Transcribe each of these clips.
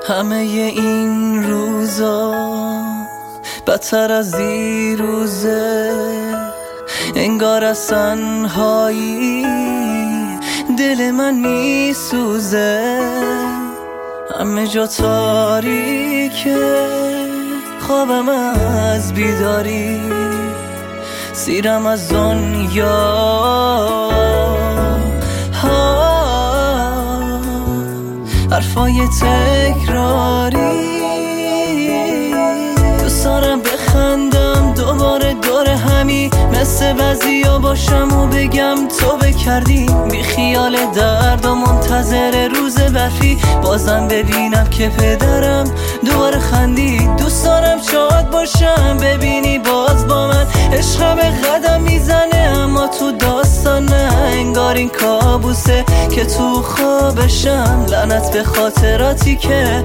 همه این روزا بدتر از دیروزه، انگار از تنهایی دل من میسوزه. همه جا تاریکه، خوابم از بیداری، سیرم از دنیا. حرفای تکراری، دوست دارم بخندم دوباره دور همی، مثل بعضیا باشم و بگم تو بکردی. بی خیال درد و منتظر روز برفی، بازم ببینم که پدرم دوباره خندید. دوست دارم شاد باشم ببینی باز با من، عشقم قدم میزنه اما تو داستان نه، انگار این کابوسه که تو خوابشم. لعنت به خاطراتی که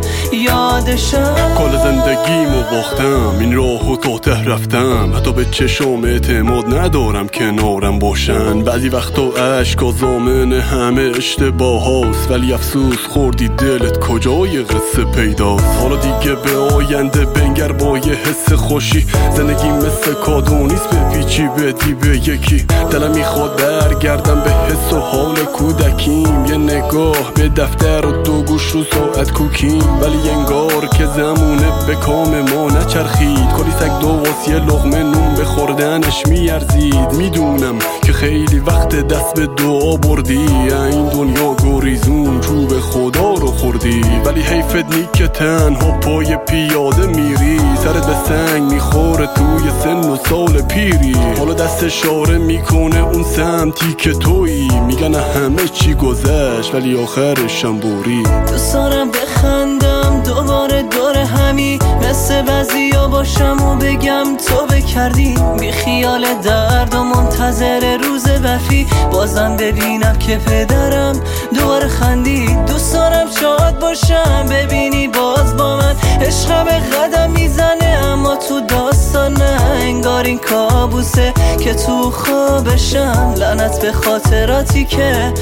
یادشم. کل زندگیمو باختم، این راهو تا ته رفتم، حتی به چشم اعتماد ندارم کنارم باشن. بعضی وقتا عشق آزامن همه اشتباه هاست، ولی افسوس خوردی دلت کجای قصه پیداست. حالا دیگه به آینده بنگر با یه حس خوشی، زندگی مثل کادو نیست بپیچی بدی به یکی. دلم میخواد برگردم به حس و حال کودکیم، یه نگاه به دفتر و دو گوش رو ساعت کوکیم، ولی انگار که زمونه به کام ما نچرخید. کلی سگ دو واسیه لقمه نون به خوردنش میارزید. میدونم که خیلی وقت دست به دعا بردی، این دنیا گریزون چوب خدا رو خوردی، ولی حیفت نی که تنها پای پیاده میری، سرت به سنگ میخوره توی سن و سال پیری. حالا دست اشاره میکنه اون سمتی که تویی، میگن همه چی گذشت ولی آخرش هم بوری. دوست دارم بخندم دوباره دور همی، مثل بعضیا باشم و بگم تو بکردی. بی خیال درد و منتظر روز برفی، بازم ببینم که پدرم دوباره خندید. دوست دارم شاد باشم ببینی باز با من، عشقم قدم میزنه اما تو داستان نه، انگار این کابوسه که تو خوابشم. لعنت به خاطراتی که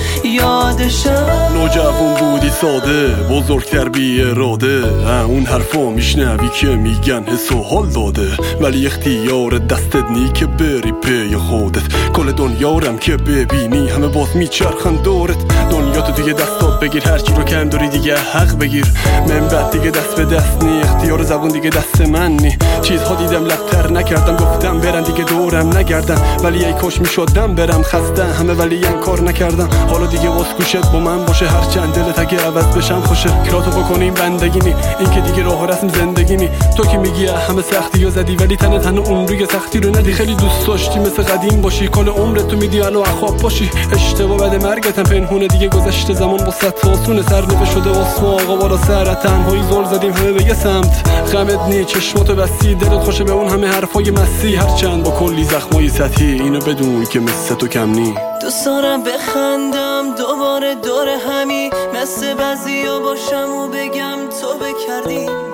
یادشم. نوجوان بودی ساده، بزرگتر بی اراده، اون حرفا میشنوی که میگن حس و حال داده، ولی اختیار دستت نی که بری پی خودت. کل دنیارم که ببینی همه باز میچرخن دورت. دنیا تو دیگه دستات بگیر، هرچی رو کم داری دیگه حق بگیر. من بعد دیگه دست به دست نی، اختیار زبون دیگه دست من نی. چیزها دیدم لبتر نکردم، گفتم برن دیگه دورم نگردن، ولی ای کاش میشدم برم خسته همه ولی این کار نکردم. حالا دیگه واسکوشت با من باشه، هر چند دلت اگه عوض بشم خوشه. کراتو بکنیم بندگی نی، این که دیگه راه رسم زندگی نی. تو که میگی همه سختی رو زدی، ولی تنت هنو اون روی سختی رو ندی. خیلی دوست داشتی مثل قدیم باشی، کل عمرت تو میدی الو خواب باشی. اشتباه بعد مرگتم پنهونه دیگه، گذشته زمان با صد آسونه، سرنوشت شده واسه آقا بالا سر تنهایی زل زدیم همه به یه سمت. غمت نی چشماتو بسی، دلت خوشه به اون همه حرفای مسی، هر چند با کلی زخمای سطحی، اینو بدون که مثل تو کم نی. دوست دارم بخندم دوباره دور همی، مثل بعضیا باشم و بگم تو بکردی.